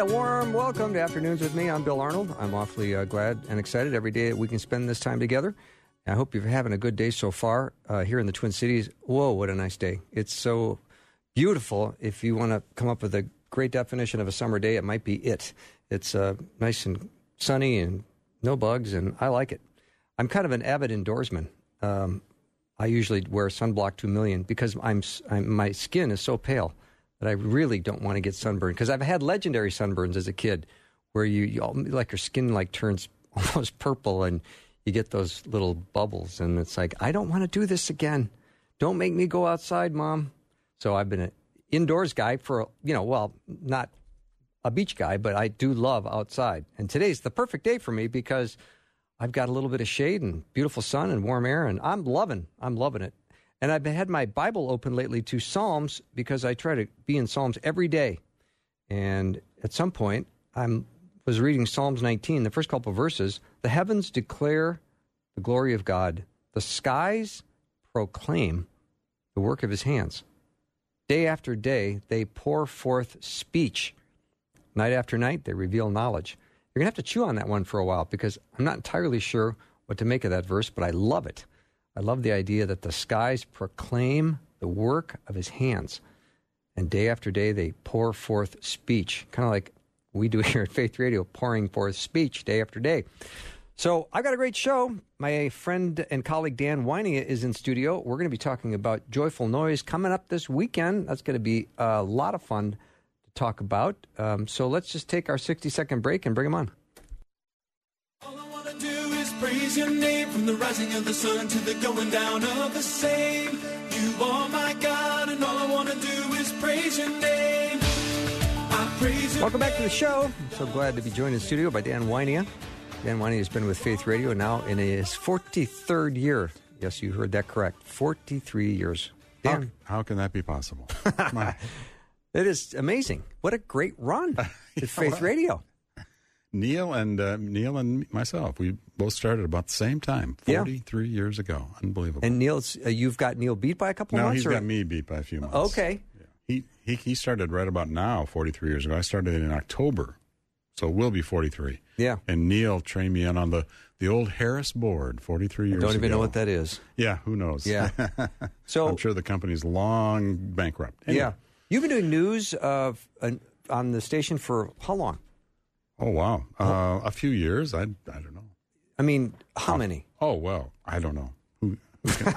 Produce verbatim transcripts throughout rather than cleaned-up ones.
a warm welcome to Afternoons with me. I'm Bill Arnold. I'm awfully uh, glad and excited every day that we can spend this time together. I hope you're having a good day so far uh, here in the Twin Cities. Whoa, what a nice day. It's so beautiful. If you want to come up with a great definition of a summer day, it might be it. It's uh, nice and sunny and no bugs, and I like it. I'm kind of an avid indoorsman. Um, I usually wear sunblock two million because I'm, I'm my skin is so pale that I really don't want to get sunburned. Because I've had legendary sunburns as a kid where you, you all, like your skin like turns almost purple and you get those little bubbles. And it's like, I don't want to do this again. Don't make me go outside, Mom. So I've been an indoors guy for, you know, well, not a beach guy, but I do love outside. And today's the perfect day for me because I've got a little bit of shade and beautiful sun and warm air, and I'm loving, I'm loving it. And I've had my Bible open lately to Psalms because I try to be in Psalms every day. And at some point, I was reading Psalms nineteen, the first couple of verses. The heavens declare the glory of God. The skies proclaim the work of his hands. Day after day, they pour forth speech. Night after night, they reveal knowledge. You're going to have to chew on that one for a while because I'm not entirely sure what to make of that verse, but I love it. I love the idea that the skies proclaim the work of his hands. And day after day, they pour forth speech, kind of like we do here at Faith Radio, pouring forth speech day after day. So I've got a great show. My friend and colleague Dan Weinia is in studio. We're going to be talking about Joyful Noise coming up this weekend. That's going to be a lot of fun to talk about. Um, so let's just take our sixty-second break and bring him on. All I want to do is praise your name from the rising of the sun to the going down of the same. You are my God, and all I want to do is praise your name. I praise your Welcome back to the name. show. I'm so glad to be joined in studio by Dan Weinia. Dan Weinia has been with Faith Radio now in his forty-third year. Yes, you heard that correct. forty-three years. Dan. How, how can that be possible? My, It is amazing. What a great run at Faith Radio. Neil and uh, Neil and myself, we both started about the same time, forty-three yeah. years ago. Unbelievable. And Neil, uh, you've got Neil beat by a couple no, months? he's or? got me beat by a few months. Okay. Yeah. He, he he started right about now, forty-three years ago. I started in October, so we'll be forty-three. Yeah. And Neil trained me in on the, the old Harris board forty-three years ago. I don't even ago. know what that is. Yeah, who knows? Yeah. So I'm sure the company's long bankrupt. Anyway. Yeah. You've been doing news of uh, on the station for how long? Oh, wow. Uh, a few years. I, I don't know. I mean, how oh, many? Oh, well, I don't know. Who, who can,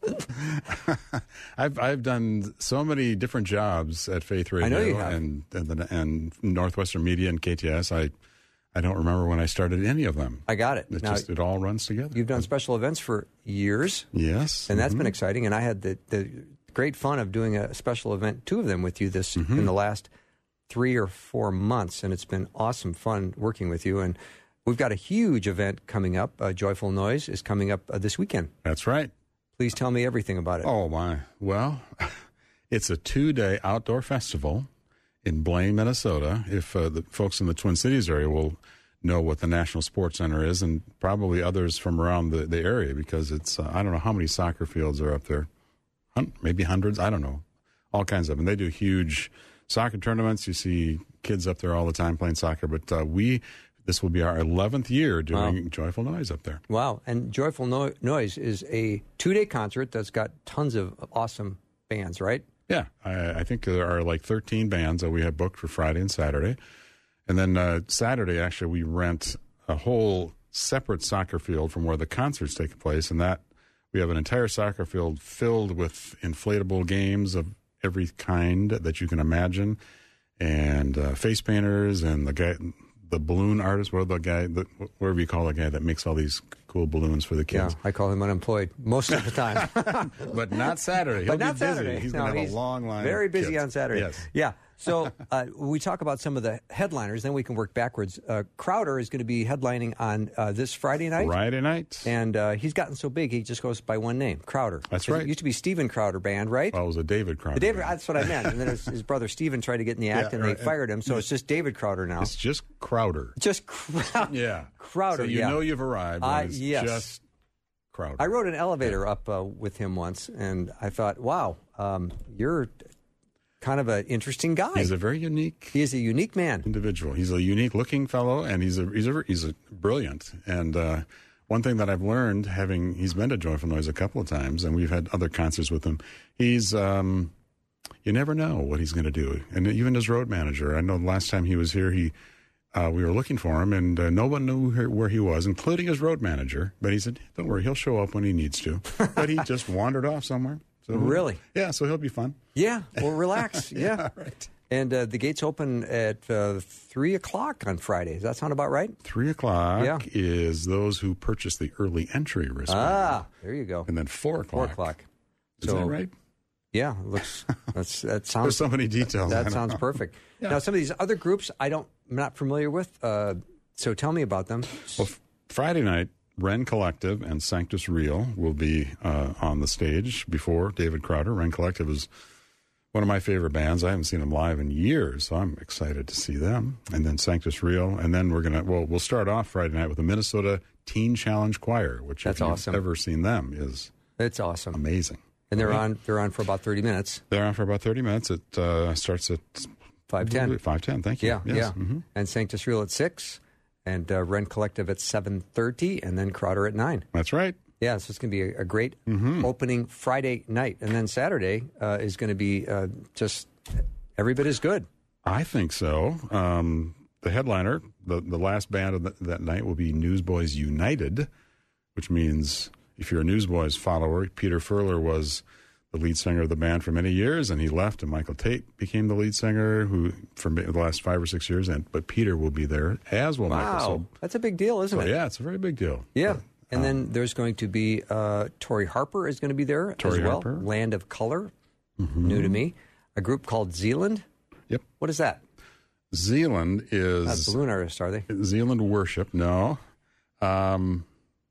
I, I've I've done so many different jobs at Faith Radio I know you have. and and, the, and Northwestern Media and K T S. I I don't remember when I started any of them. I got it. It Now, just it all runs together. You've done special events for years. Yes, And that's mm-hmm. been exciting. And I had the, the great fun of doing a special event, two of them with you this Mm-hmm. in the last three or four months. And it's been awesome fun working with you. And we've got a huge event coming up. Uh, Joyful Noise is coming up uh, this weekend. That's right. Please tell me everything about it. Oh, my. Well, it's a two-day outdoor festival in Blaine, Minnesota. If uh, the folks in the Twin Cities area will know what the National Sports Center is, and probably others from around the, the area, because it's, uh, I don't know how many soccer fields are up there. Hun- maybe hundreds, I don't know. All kinds of them. They do huge soccer tournaments. You see kids up there all the time playing soccer. But uh, we, this will be our eleventh year doing Wow. Joyful Noise up there. Wow. And Joyful no- Noise is a two-day concert that's got tons of awesome bands, right? Yeah, I, I think there are like thirteen bands that we have booked for Friday and Saturday. And then uh, Saturday, actually, we rent a whole separate soccer field from where the concerts take place. And that we have an entire soccer field filled with inflatable games of every kind that you can imagine, and uh, face painters and the guy, the balloon artist, what the guy, the, whatever you call the guy that makes all these cool balloons for the kids. Yeah, I call him unemployed most of the time. But not Saturday. He'll But not be busy. Saturday. He's No, going to have he's a long line. Very of busy kids. on Saturday. Yes. Yeah. So uh, we talk about some of the headliners, then we can work backwards. Uh, Crowder is going to be headlining on uh, this Friday night. Friday night. And uh, he's gotten so big, he just goes by one name, Crowder. That's 'Cause right. It used to be Stephen Crowder Band, right? Well, it was a David Crowder. The David, band. that's what I meant. And then his, his brother Stephen tried to get in the act, Yeah, and they right. fired him. So it's just David Crowder now. It's just Crowder. Just Crowder. Yeah. Crowder, So you yeah. know you've arrived when Uh, it's yes. just Crowder. I rode an elevator up uh, with him once, and I thought, wow, um, you're kind of an interesting guy. He's a very unique. He is a unique man. Individual. He's a unique looking fellow, and he's a he's a he's a brilliant. And uh, one thing that I've learned, having he's been to Joyful Noise a couple of times, and we've had other concerts with him. He's um, you never know what he's going to do. And even as road manager, I know the last time he was here, he. Uh, we were looking for him, and uh, no one knew where he was, including his road manager. But he said, don't worry, he'll show up when he needs to. But he just wandered off somewhere. So, really? Yeah, so he'll be fun. Yeah, well, relax. Yeah. Yeah, right. And uh, the gates open at uh, three o'clock on Friday. Does that sound about right? three o'clock Yeah. is those who purchase the early entry wristband. Ah, there you go. And then four o'clock. four o'clock. Is that right? Yeah, it looks, that's, that sounds... There's so many details. I That don't sounds know. perfect. Yeah. Now, some of these other groups I don't, I'm not familiar with, uh, so tell me about them. Well, f- Friday night, Ren Collective and Sanctus Real will be uh, on the stage before David Crowder. Ren Collective is one of my favorite bands. I haven't seen them live in years, so I'm excited to see them. And then Sanctus Real, and then we're gonna well, we'll start off Friday night with the Minnesota Teen Challenge Choir, which That's if you've awesome. ever seen them is It's awesome. amazing. And they're Right? on they're on for about thirty minutes. They're on for about thirty minutes. It uh, starts at five ten. five ten. Thank you. Yeah, Yes. yeah. Mhm. And Sanctus Real at six, and uh, Ren Collective at seven thirty, and then Crowder at nine. That's right. Yeah, so it's going to be a, a great Mm-hmm. opening Friday night. And then Saturday uh, is going to be uh, just every bit as good. I think so. Um, the headliner, the, the last band of the, that night will be Newsboys United, which means if you're a Newsboys follower, Peter Furler was the lead singer of the band for many years, and he left, and Michael Tate became the lead singer who for the last five or six years. And but Peter will be there, as will Michael. Wow, So, that's a big deal, isn't so it? yeah, it's a very big deal. Yeah. But, And then there's going to be uh, Tori Harper is going to be there Tori as well. Harper. Mm-hmm. Land of Color, new to me. A group called Zealand. Yep. What is that? Zealand Not is balloon artists, are they? Zealand Worship. No. Um,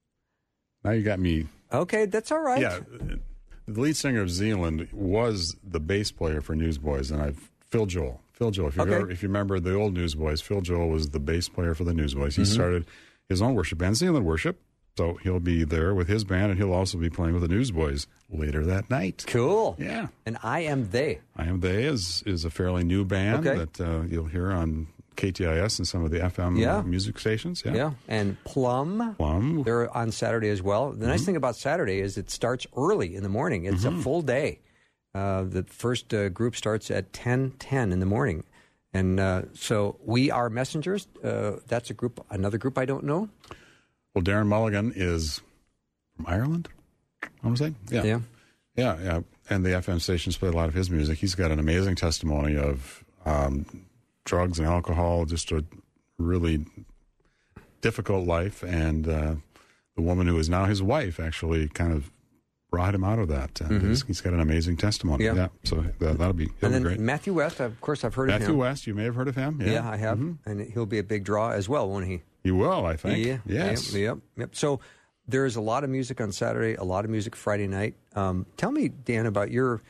now you got me. Okay, that's all right. Yeah, the lead singer of Zealand was the bass player for Newsboys, and I've Phil Joel. Phil Joel. If you, Okay. ever, if you remember the old Newsboys, Phil Joel was the bass player for the Newsboys. He Mm-hmm. started his own worship band, Zealand Worship. So he'll be there with his band, and he'll also be playing with the Newsboys later that night. Cool. Yeah, And I Am They. I Am They is is a fairly new band Okay. that uh, you'll hear on K T I S and some of the F M Yeah. music stations. Yeah, Yeah. And Plum. Plum. They're on Saturday as well. The nice thing about Saturday is it starts early in the morning. It's a full day. Uh, the first uh, group starts at ten ten in the morning. And uh, so We Are Messengers. Uh, that's a group, another group I don't know. Well, Darren Mulligan is from Ireland, I want to say. Yeah. Yeah. Yeah, yeah. And the F M stations play a lot of his music. He's got an amazing testimony of um, drugs and alcohol, just a really difficult life. And uh, the woman who is now his wife actually kind of brought him out of that. And he's, he's got an amazing testimony. Mm-hmm. Yeah. So that, that'll be, he'll And be then great. Matthew West, of course, I've heard of Matthew him. West, you may have heard of him. Yeah, Yeah, I have. Mm-hmm. And he'll be a big draw as well, won't he? He will, I think. Yeah. Yes. Yep, yep, yep. So there is a lot of music on Saturday, a lot of music Friday night. Um, tell me, Dan, about your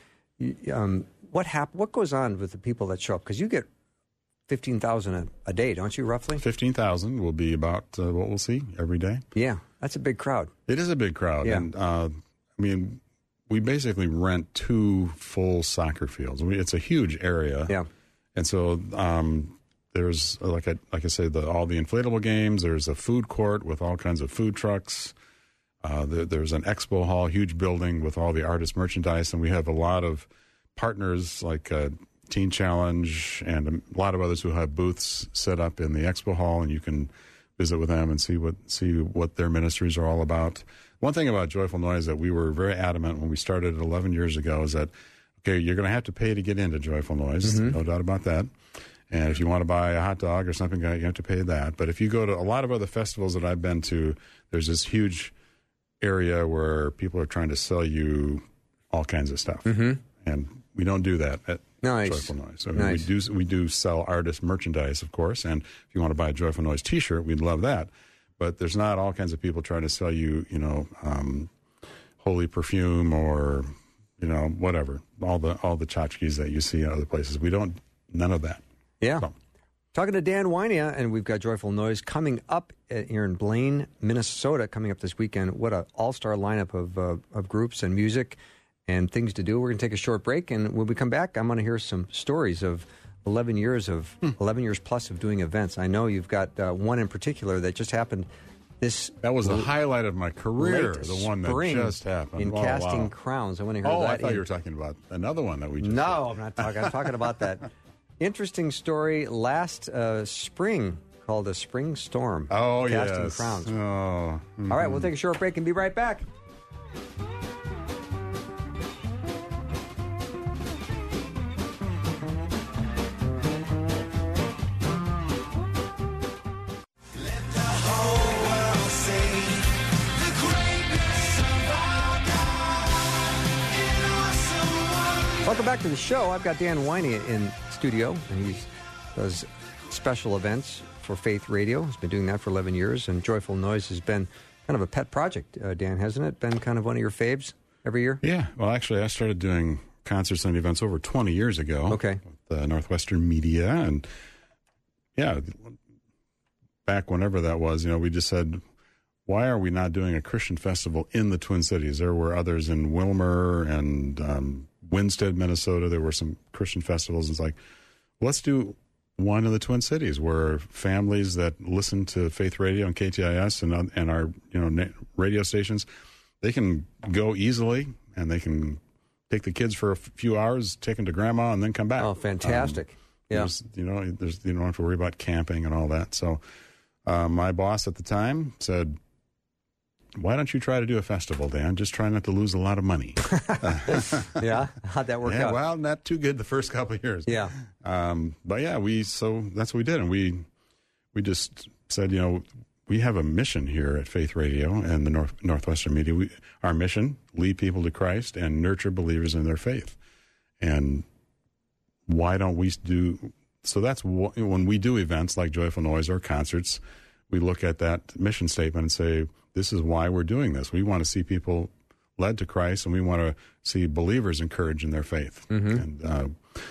um, what hap- What goes on with the people that show up? Because you get fifteen thousand a, a day, don't you, roughly? fifteen thousand will be about uh, what we'll see every day. Yeah, that's a big crowd. It is a big crowd. Yeah. And, uh, I mean, we basically rent two full soccer fields. We, it's a huge area. Yeah. And so um, there's, uh, like I, like I say, the, all the inflatable games. There's a food court with all kinds of food trucks. Uh, there, there's an expo hall, huge building with all the artist merchandise. And we have a lot of partners like uh, Teen Challenge and a lot of others who have booths set up in the expo hall. And you can visit with them and see what see what their ministries are all about. One thing about Joyful Noise that we were very adamant when we started eleven years ago is that, okay, you're going to have to pay to get into Joyful Noise, Mm-hmm. no doubt about that. And if you want to buy a hot dog or something, you have to pay that. But if you go to a lot of other festivals that I've been to, there's this huge area where people are trying to sell you all kinds of stuff. Mm-hmm. And we don't do that at Nice. Joyful Noise. So Nice. we do we do sell artist merchandise, of course. And if you want to buy a Joyful Noise T-shirt, we'd love that. But there's not all kinds of people trying to sell you, you know, um, holy perfume or, you know, whatever. All the all the tchotchkes that you see in other places. We don't, none of that. Yeah. So, Talking to Dan Wynia, and we've got Joyful Noise coming up at, here in Blaine, Minnesota, coming up this weekend. What an all-star lineup of uh, of groups and music. and things to do. We're going to take a short break, and when we come back, I'm going to hear some stories of eleven years of hmm. eleven years plus of doing events. I know you've got uh, one in particular that just happened. This that was the l- highlight of my career. The one that just happened in oh, casting wow. crowns. I want to hear oh, that. I thought in- you were talking about another one that we just. No, did. I'm not talking. I'm talking about that interesting story last uh, spring called a spring storm. Oh casting yes. crowns. Oh. Mm-hmm. All right, we'll take a short break and be right back. Welcome back to the show. I've got Dan Winey in studio, and he does special events for Faith Radio. He's been doing that for eleven years, and Joyful Noise has been kind of a pet project, uh, Dan, hasn't it? Been kind of one of your faves every year? Yeah. Well, actually, I started doing concerts and events over twenty years ago. Okay. With uh, Northwestern Media, and yeah, back whenever that was, you know, we just said, why are we not doing a Christian festival in the Twin Cities? There were others in Wilmer and um, Winstead, Minnesota. There were some Christian festivals. It's like, let's do one in the Twin Cities where families that listen to Faith Radio and K T I S and and our you know radio stations, they can go easily and they can take the kids for a few hours, take them to grandma, and then come back. Oh, fantastic! Um, yeah, you know, there's you don't have to worry about camping and all that. So, uh, my boss at the time said, why don't you try to do a festival, Dan? Just try not to lose a lot of money. Yeah? How'd that work yeah, out? Well, not too good the first couple of years. Yeah. Um, but yeah, we so that's what we did. And we we just said, you know, we have a mission here at Faith Radio and the North, Northwestern Media. We, our mission, lead people to Christ and nurture believers in their faith. And why don't we do... So that's wh- when we do events like Joyful Noise or concerts, we look at that mission statement and say, this is why we're doing this. We want to see people led to Christ, and we want to see believers encouraged in their faith. Mm-hmm. And uh,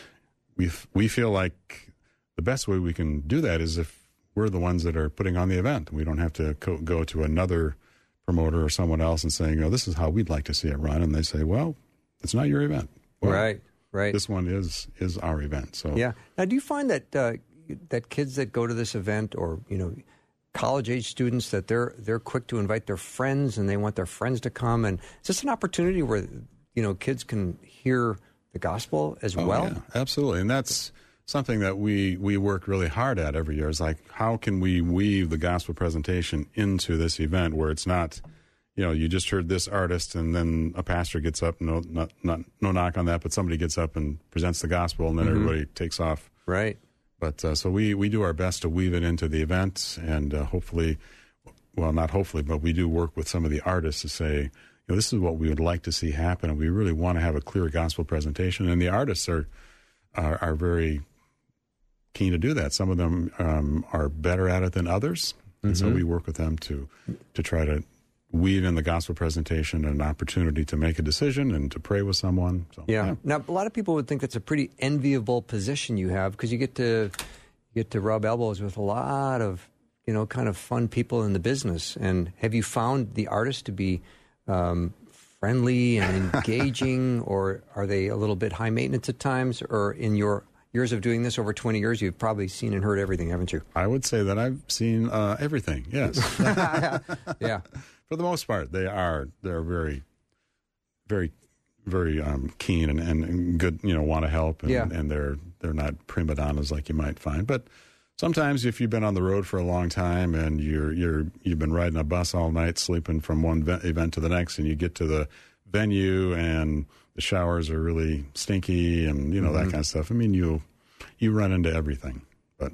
we we feel like the best way we can do that is if we're the ones that are putting on the event. We don't have to co- go to another promoter or someone else and saying, you know, this is how we'd like to see it run. And they say, well, it's not your event. Well, right, right. This one is is our event. So yeah. Now, do you find that uh, that kids that go to this event, or you know, college-age students, that they're they're quick to invite their friends and they want their friends to come? And is this an opportunity where, you know, kids can hear the gospel as oh, well? Yeah, absolutely. And that's something that we, we work really hard at every year. Is like, how can we weave the gospel presentation into this event where it's not, you know, you just heard this artist and then a pastor gets up, no not, not no knock on that, but somebody gets up and presents the gospel and then mm-hmm. everybody takes off. Right. But uh, so we, we do our best to weave it into the event, and uh, hopefully, well, not hopefully, but we do work with some of the artists to say, you know, this is what we would like to see happen, and we really want to have a clear gospel presentation. And the artists are are, are very keen to do that. Some of them um, are better at it than others, and mm-hmm. so we work with them to to try to weave in the gospel presentation and an opportunity to make a decision and to pray with someone. So, yeah. yeah. Now, a lot of people would think that's a pretty enviable position you have, because you get to you get to rub elbows with a lot of, you know, kind of fun people in the business. And have you found the artists to be um, friendly and engaging, or are they a little bit high maintenance at times? Or in your years of doing this, over twenty years, you've probably seen and heard everything, haven't you? I would say that I've seen uh, everything, yes. Yeah. For the most part, they are. They're very, very, very um, keen and, and, and good. You know, want to help, and, yeah. and they're they're not prima donnas like you might find. But sometimes, if you've been on the road for a long time and you're you're you've been riding a bus all night, sleeping from one ve- event to the next, and you get to the venue and the showers are really stinky, and you know mm-hmm. that kind of stuff. I mean, you you run into everything, but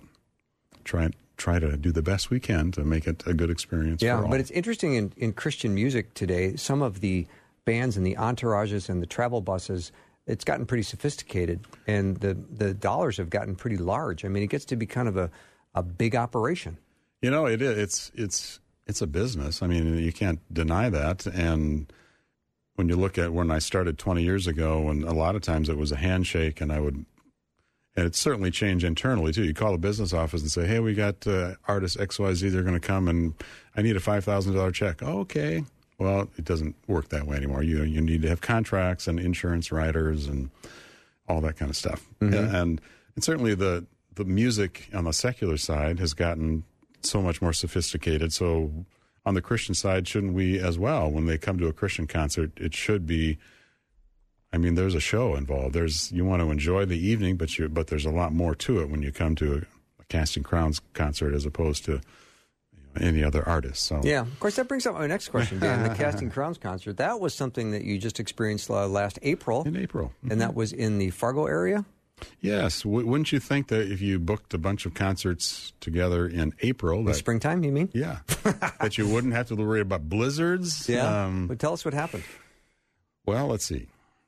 try try to do the best we can to make it a good experience yeah, for all. But it's interesting in, in Christian music today, some of the bands and the entourages and the travel buses, it's gotten pretty sophisticated, and the, the dollars have gotten pretty large. I mean, it gets to be kind of a, a big operation. You know, it is. It's, it's, it's a business. I mean, you can't deny that. And when you look at when I started twenty years ago, and a lot of times it was a handshake, and I would... And it's certainly changed internally, too. You call a business office and say, hey, we got uh, artist X Y Z. They're going to come, and I need a five thousand dollars check. Oh, okay. Well, it doesn't work that way anymore. You you need to have contracts and insurance riders and all that kind of stuff. Mm-hmm. And and certainly the the music on the secular side has gotten so much more sophisticated. So on the Christian side, shouldn't we as well? When they come to a Christian concert, it should be. I mean, there's a show involved. There's you want to enjoy the evening, but you but there's a lot more to it when you come to a, a Casting Crowns concert as opposed to any other artist. So yeah, of course, that brings up my next question, Dan. The Casting Crowns concert, that was something that you just experienced uh, last April. In April. Mm-hmm. And that was in the Fargo area? Yes. W- wouldn't you think that if you booked a bunch of concerts together in April... In that, springtime, you mean? Yeah. that you wouldn't have to worry about blizzards? Yeah. Um, but tell us what happened. Well, let's see.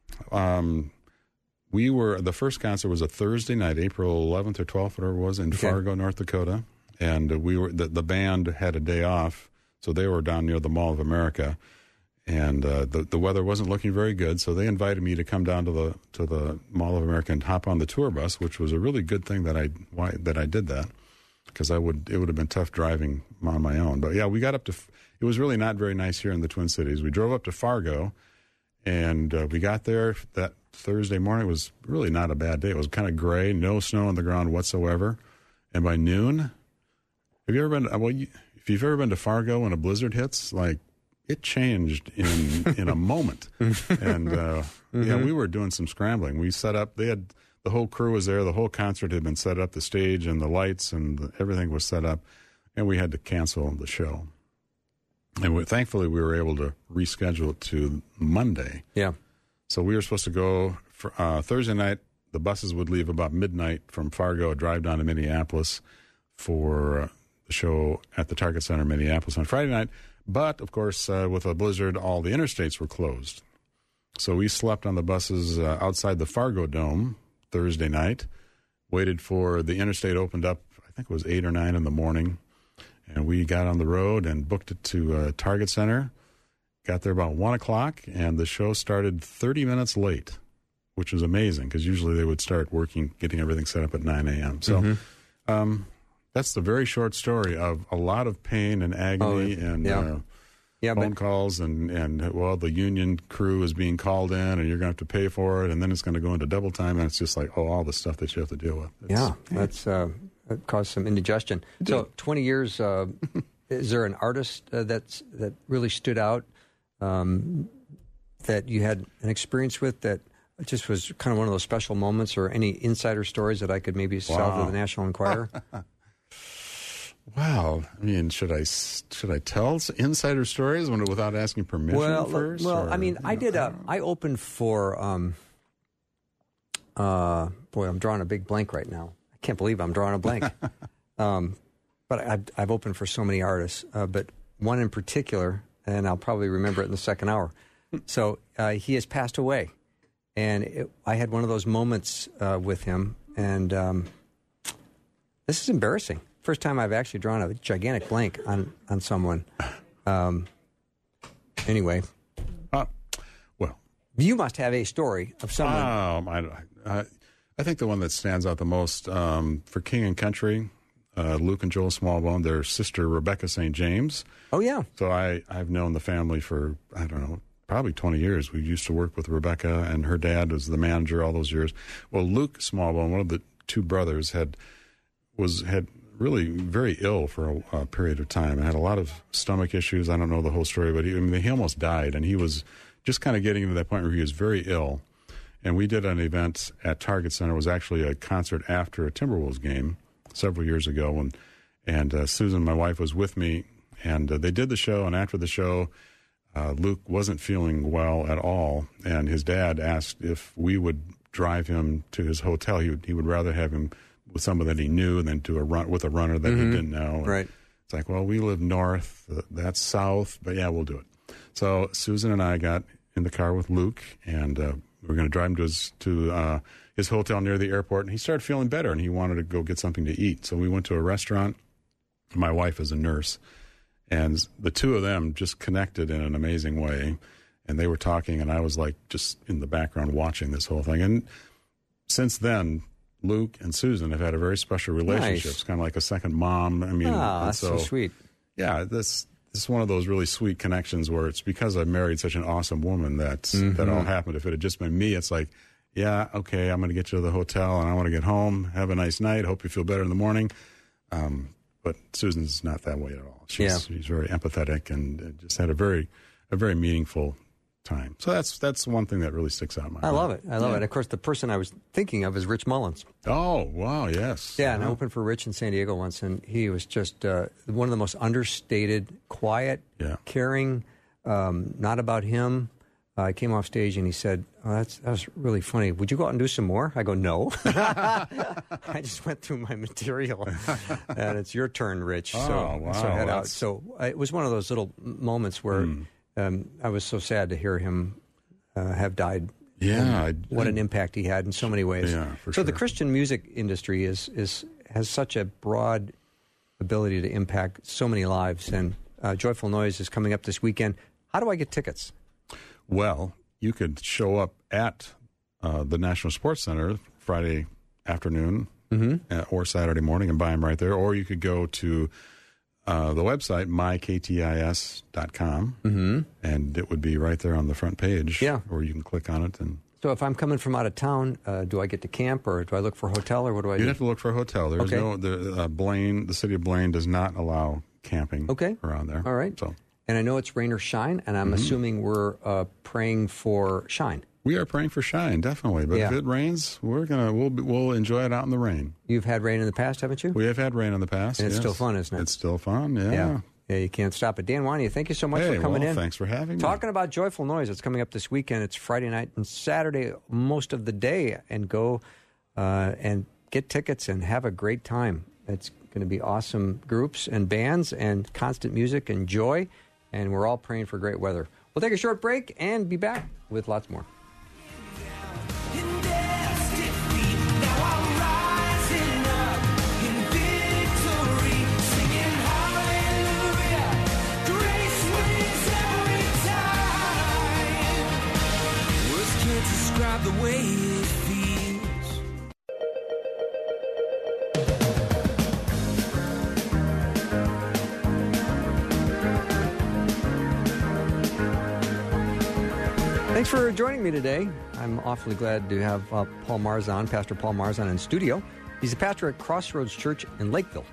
Um, we were... The first concert was a Thursday night, April eleventh or twelfth, whatever it was, in okay. Fargo, North Dakota. And we were the, the band had a day off, so they were down near the Mall of America, and uh, the the weather wasn't looking very good. So they invited me to come down to the to the Mall of America and hop on the tour bus, which was a really good thing that I why that I did that, because I would it would have been tough driving on my own. But yeah, we got up to it was really not very nice here in the Twin Cities. We drove up to Fargo, and uh, we got there that Thursday morning. It was really not a bad day. It was kind of gray, no snow on the ground whatsoever, and by noon. Have you ever been? Well, you, if you've ever been to Fargo when a blizzard hits, like it changed in in a moment. And uh, mm-hmm. yeah, we were doing some scrambling. We set up. They had the whole crew was there. The whole concert had been set up. The stage and the lights and the, everything was set up, and we had to cancel the show. And we, thankfully, we were able to reschedule it to Monday. Yeah. So we were supposed to go for uh, Thursday night. The buses would leave about midnight from Fargo, drive down to Minneapolis for. Uh, the show at the Target Center in Minneapolis on Friday night. But, of course, uh, with a blizzard, all the interstates were closed. So we slept on the buses uh, outside the Fargo Dome Thursday night, waited for the interstate opened up, I think it was eight or nine in the morning, and we got on the road and booked it to uh, Target Center. Got there about one o'clock, and the show started thirty minutes late, which was amazing because usually they would start working, getting everything set up at nine a.m. So, mm-hmm. um that's the very short story of a lot of pain and agony oh, and yeah. Uh, yeah, phone but, calls and, and, well, the union crew is being called in and you're going to have to pay for it, and then it's going to go into double time, and it's just like, oh, all the stuff that you have to deal with. It's, yeah, that's uh, that caused some indigestion. So twenty years, uh, is there an artist uh, that's, that really stood out um, that you had an experience with that just was kind of one of those special moments, or any insider stories that I could maybe sell wow. to the National Enquirer? Wow, I mean, should I should I tell insider stories when, without asking permission well, first? Well, or, I mean, I know, did. I, A, I opened for. Um, uh, boy, I'm drawing a big blank right now. I can't believe I'm drawing a blank. um, but I've, I've opened for so many artists, uh, but one in particular, and I'll probably remember it in the second hour. So uh, he has passed away, and it, I had one of those moments uh, with him, and um, this is embarrassing. First time I've actually drawn a gigantic blank on, on someone. Um, anyway. Uh, well. You must have a story of someone. Um, I, I, I think the one that stands out the most um, for King and Country, uh, Luke and Joel Smallbone, their sister Rebecca Saint James. Oh, yeah. So I, I've known the family for, I don't know, probably twenty years. We used to work with Rebecca, and her dad was the manager all those years. Well, Luke Smallbone, one of the two brothers, had was had... really very ill for a, a period of time. I had a lot of stomach issues. I don't know the whole story, but he, I mean, he almost died, and he was just kind of getting to that point where he was very ill. And we did an event at Target Center. It was actually a concert after a Timberwolves game several years ago, when, and uh, Susan, my wife, was with me, and uh, they did the show, and after the show, uh, Luke wasn't feeling well at all, and his dad asked if we would drive him to his hotel. He would, he would rather have him with someone that he knew than to a run with a runner that mm-hmm. he didn't know. And right. It's like, well, we live north, uh, that's south, but yeah, we'll do it. So Susan and I got in the car with Luke, and uh, we were going to drive him to his to uh, his hotel near the airport, and he started feeling better, and he wanted to go get something to eat. So we went to a restaurant. My wife is a nurse, and the two of them just connected in an amazing way, and they were talking, and I was like just in the background watching this whole thing. And since then, Luke and Susan have had a very special relationship. Nice. It's kind of like a second mom. I mean, ah, that's so, so sweet. Yeah, this it's one of those really sweet connections where it's because I married such an awesome woman that's, Mm-hmm. that all happened. If it had just been me, it's like, yeah, okay, I'm going to get you to the hotel and I want to get home. Have a nice night. Hope you feel better in the morning. Um, but Susan's not that way at all. She's, Yeah. she's very empathetic and uh, just had a very, a very meaningful time. So that's that's one thing that really sticks out in my I mind. love it. I love Yeah. it. Of course, the person I was thinking of is Rich Mullins. Oh, wow, yes. Yeah, and I Uh-huh. opened for Rich in San Diego once, and he was just uh, one of the most understated, quiet, Yeah. caring, um, not about him. Uh, I came off stage, and he said, oh, that's, that was really funny. Would you go out and do some more? I go, no. I just went through my material, and it's your turn, Rich. So, Oh, wow, so head out. that's- So uh, it was one of those little m- moments where Hmm. um, I was so sad to hear him uh, have died. Yeah. I, What an impact he had in so many ways. Yeah, for so the sure. Christian music industry is is has such a broad ability to impact so many lives. And uh, Joyful Noise is coming up this weekend. How do I get tickets? Well, you could show up at uh, the National Sports Center Friday afternoon uh, or Saturday morning and buy them right there. Or you could go to uh, the website, my k t i s dot com, mm-hmm. and it would be right there on the front page. Yeah. Or you can click on it. And So if I'm coming from out of town, uh, do I get to camp or do I look for a hotel or what do I you'd do? have to look for a hotel. There's Okay. no, the, uh, Blaine, the city of Blaine does not allow camping Okay. around there. All right. So And I know it's rain or shine, and I'm assuming we're uh, praying for shine. we are praying for shine, definitely. But Yeah. if it rains, we're gonna we'll be- we'll enjoy it out in the rain. You've had rain in the past, haven't you? We have had rain in the past. And it's yes. still fun, isn't it? It's still fun, yeah. yeah. Yeah, you can't stop it. Dan Wania, thank you so much Hey, for coming well, in. thanks for having me. Talking about Joyful Noise, it's coming up this weekend. It's Friday night and Saturday, most of the day, and go uh, and get tickets and have a great time. It's going to be awesome groups and bands and constant music and joy, and we're all praying for great weather. We'll take a short break and be back with lots more. Describe the way it feels. Thanks for joining me today. I'm awfully glad to have uh, Paul Marzon, Pastor Paul Marzon, in studio. He's a pastor at Crossroads Church in Lakeville.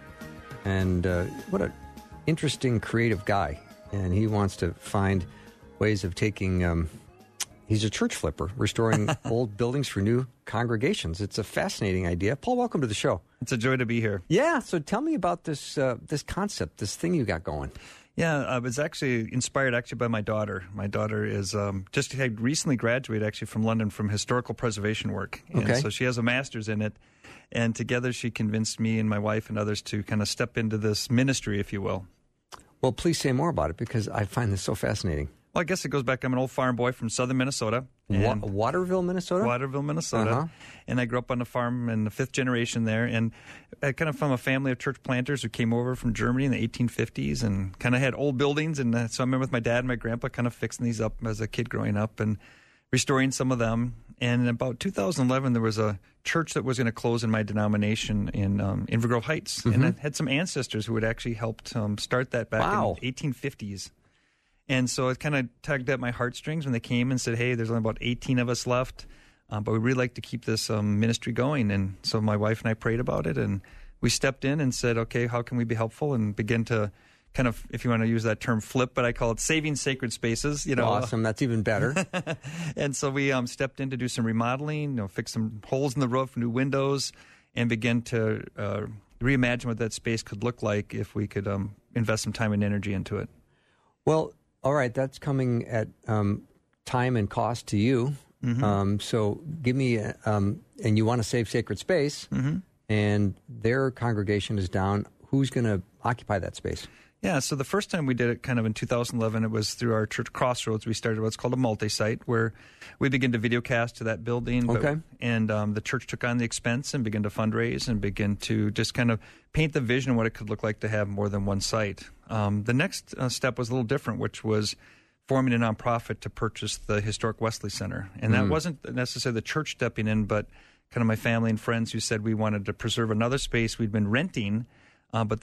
And uh, what an interesting, creative guy. And he wants to find ways of taking... Um, he's a church flipper, restoring old buildings for new congregations. It's a fascinating idea. Paul, welcome to the show. It's a joy to be here. Yeah, so tell me about this uh, this concept, this thing you got going. Yeah, I was actually inspired actually by my daughter. My daughter is um, just had recently graduated actually from London from historical preservation work. And Okay. so she has a master's in it. And together she convinced me and my wife and others to kind of step into this ministry, if you will. Well, please say more about it because I find this so fascinating. Well, I guess it goes back. I'm an old farm boy from southern Minnesota. Wa- and- Waterville, Minnesota? Waterville, Minnesota. Uh-huh. And I grew up on a farm in the fifth generation there. And I kind of from a family of church planters who came over from Germany in the eighteen fifties and kind of had old buildings. And uh, so I remember with my dad and my grandpa kind of fixing these up as a kid growing up and restoring some of them. And in about two thousand eleven, there was a church that was going to close in my denomination in um, Inver Grove Heights. Mm-hmm. And I had some ancestors who had actually helped um, start that back Wow. in the eighteen fifties. And so it kind of tugged at my heartstrings when they came and said, hey, there's only about eighteen of us left, uh, but we'd really like to keep this um, ministry going. And so my wife and I prayed about it, and we stepped in and said, okay, how can we be helpful? And begin to kind of, if you want to use that term, flip, but I call it saving sacred spaces. You know, Awesome. That's even better. and so we um, stepped in to do some remodeling, you know, fix some holes in the roof, new windows, and begin to uh, reimagine what that space could look like if we could um, invest some time and energy into it. Well, all right, that's coming at um, time and cost to you. Mm-hmm. Um, so give me, a, um, and you want to save sacred space, Mm-hmm. and their congregation is down. Who's going to occupy that space? Yeah, so the first time we did it kind of in two thousand eleven, it was through our church Crossroads. We started what's called a multi-site where we began to videocast to that building. but- Okay. and um, the church took on the expense and began to fundraise and begin to just kind of paint the vision of what it could look like to have more than one site. Um, the next uh, step was a little different, which was forming a nonprofit to purchase the historic Wesley Center. And that wasn't necessarily the church stepping in, but kind of my family and friends who said we wanted to preserve another space we'd been renting, uh, but the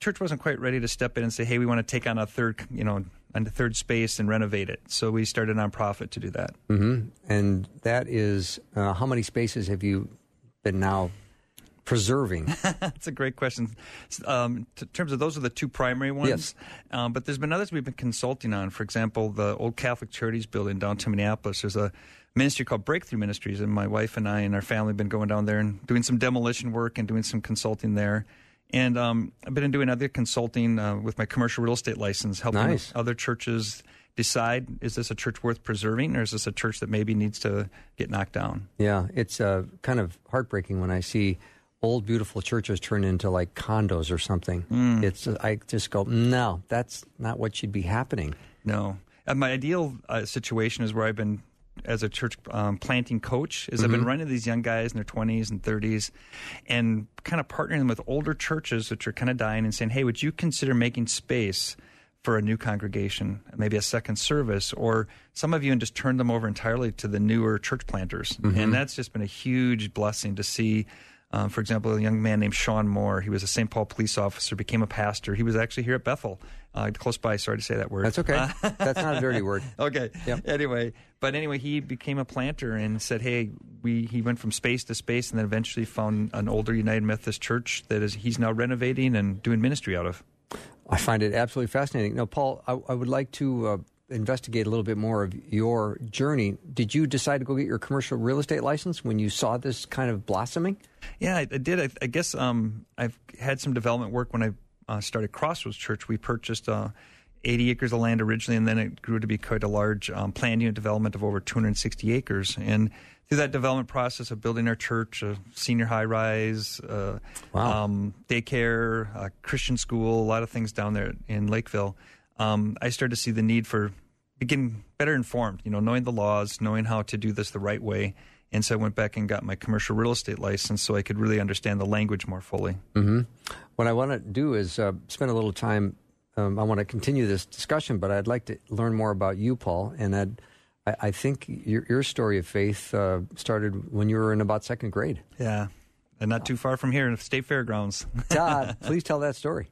church wasn't quite ready to step in and say, hey, we want to take on a third, you know, a third space and renovate it. So we started a nonprofit to do that. Mm-hmm. And that is, uh, how many spaces have you been now preserving? That's a great question. Um, in terms of those are the two primary ones. Yes. Um, but there's been others we've been consulting on. For example, the old Catholic Charities building downtown Minneapolis. There's a ministry called Breakthrough Ministries, and my wife and I and our family have been going down there and doing some demolition work and doing some consulting there. And um, I've been doing other consulting uh, with my commercial real estate license, helping Nice. other churches decide, is this a church worth preserving, or is this a church that maybe needs to get knocked down? Yeah, it's uh, kind of heartbreaking when I see old, beautiful churches turn into like condos or something. Mm. It's I just go, no, that's not what should be happening. No. And my ideal uh, situation is where I've been as a church um, planting coach is mm-hmm. I've been running these young guys in their twenties and thirties and kind of partnering them with older churches which are kind of dying and saying, hey, would you consider making space for a new congregation, maybe a second service, or some of you and just turn them over entirely to the newer church planters. Mm-hmm. And that's just been a huge blessing to see. Um, for example, a young man named Sean Moore, he was a Saint Paul police officer, became a pastor. He was actually here at Bethel, uh, close by. Sorry to say that word. That's okay. Uh, That's not a dirty word. Okay. Yep. Anyway, but anyway, he became a planter and said, hey, we he went from space to space and then eventually found an older United Methodist church that is he's now renovating and doing ministry out of. I find it absolutely fascinating. Now, Paul, I, I would like to uh, investigate a little bit more of your journey. Did you decide to go get your commercial real estate license when you saw this kind of blossoming? Yeah, I, I did. I, I guess um, I've had some development work when I uh, started Crossroads Church. We purchased uh, eighty acres of land originally, and then it grew to be quite a large um, planned unit development of over two hundred sixty acres. And through that development process of building our church, a senior high-rise, uh, wow. um, daycare, a Christian school, a lot of things down there in Lakeville, um, I started to see the need for getting better informed, you know, knowing the laws, knowing how to do this the right way. And so I went back and got my commercial real estate license so I could really understand the language more fully. Mm-hmm. What I want to do is uh, spend a little time. Um, I want to continue this discussion, but I'd like to learn more about you, Paul. And I'd, I, I think your, your story of faith uh, started when you were in about second grade. Yeah, and not too far from here in the State Fairgrounds. uh, please tell that story.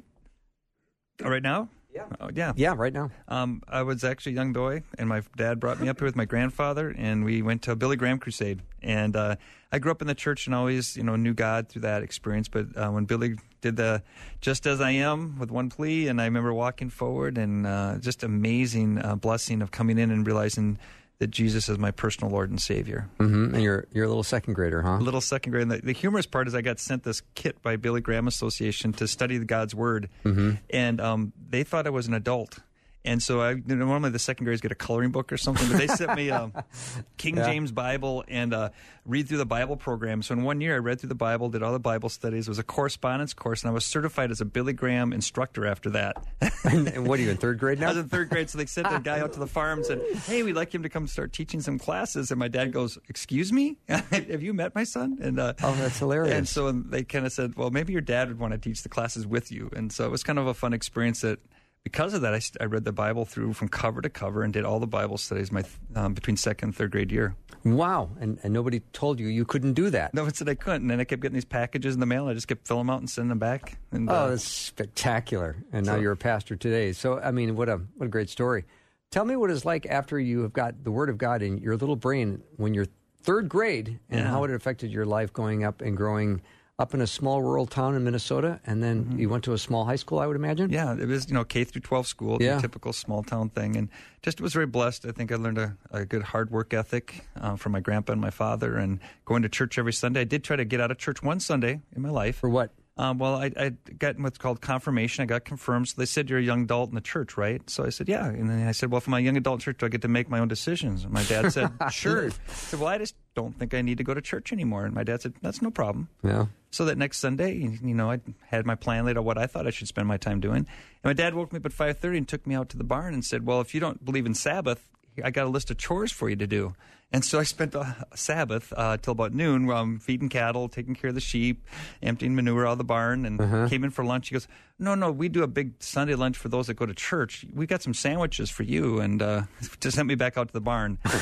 Right now? Yeah. Oh, yeah. Yeah, right now. Um, I was actually a young boy, and my dad brought me up here with my grandfather, and we went to a Billy Graham crusade. And uh, I grew up in the church and always, you know, knew God through that experience. But uh, when Billy did the "Just As I Am" with one plea, and I remember walking forward and uh, just amazing uh, blessing of coming in and realizing that Jesus is my personal Lord and Savior. Mm-hmm. And you're you're a little second grader, huh? A little second grade. And the, the humorous part is I got sent this kit by Billy Graham Association to study God's Word, mm-hmm. and um, they thought I was an adult. And so I, you know, normally the second graders get a coloring book or something, but they sent me a King yeah. James Bible and uh, read through the Bible program. So in one year I read through the Bible, did all the Bible studies. It was a correspondence course, and I was certified as a Billy Graham instructor after that. And what are you, in third grade now? I was in third grade, so they sent a guy out to the farm and said, hey, we'd like him to come start teaching some classes. And my dad goes, excuse me? Have you met my son? And uh, oh, that's hilarious. And so they kind of said, well, maybe your dad would want to teach the classes with you. And so it was kind of a fun experience that because of that, I, I read the Bible through from cover to cover and did all the Bible studies my um, between second and third grade year. Wow. And, and nobody told you you couldn't do that. No one said I couldn't. And then I kept getting these packages in the mail. And I just kept filling them out and sending them back. And, oh, uh, that's spectacular. And so, now you're a pastor today. So, I mean, what a what a great story. Tell me what it's like after you have got the Word of God in your little brain when you're third grade and yeah. how it affected your life going up and growing up in a small rural town in Minnesota, and then mm-hmm. you went to a small high school, I would imagine? Yeah, it was, you know, K through twelve school, yeah. the typical small town thing, and just was very blessed. I think I learned a, a good hard work ethic uh, from my grandpa and my father, and going to church every Sunday. I did try to get out of church one Sunday in my life. For what? Um, well, I, I got what's called confirmation. I got confirmed. So they said, you're a young adult in the church, right? So I said, yeah. And then I said, well, if I'm a young adult in church, do I get to make my own decisions? And my dad said, sure. I said, well, I just don't think I need to go to church anymore. And my dad said, that's no problem. Yeah. So that next Sunday, you know, I had my plan laid out what I thought I should spend my time doing. And my dad woke me up at five thirty and took me out to the barn and said, well, if you don't believe in Sabbath, I got a list of chores for you to do. And so I spent a Sabbath uh, till about noon um, feeding cattle, taking care of the sheep, emptying manure out of the barn, and uh-huh. came in for lunch. He goes, no, no, we do a big Sunday lunch for those that go to church. We got some sandwiches for you, and uh, just sent me back out to the barn.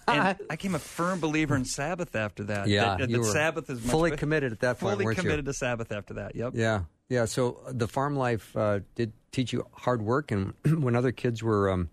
and I became a firm believer in Sabbath after that. Yeah, that, you that were Sabbath is much fully better. committed at that point, Fully weren't you? committed to Sabbath after that. Yep. Yeah, yeah. So the farm life uh, did teach you hard work, and when other kids were um,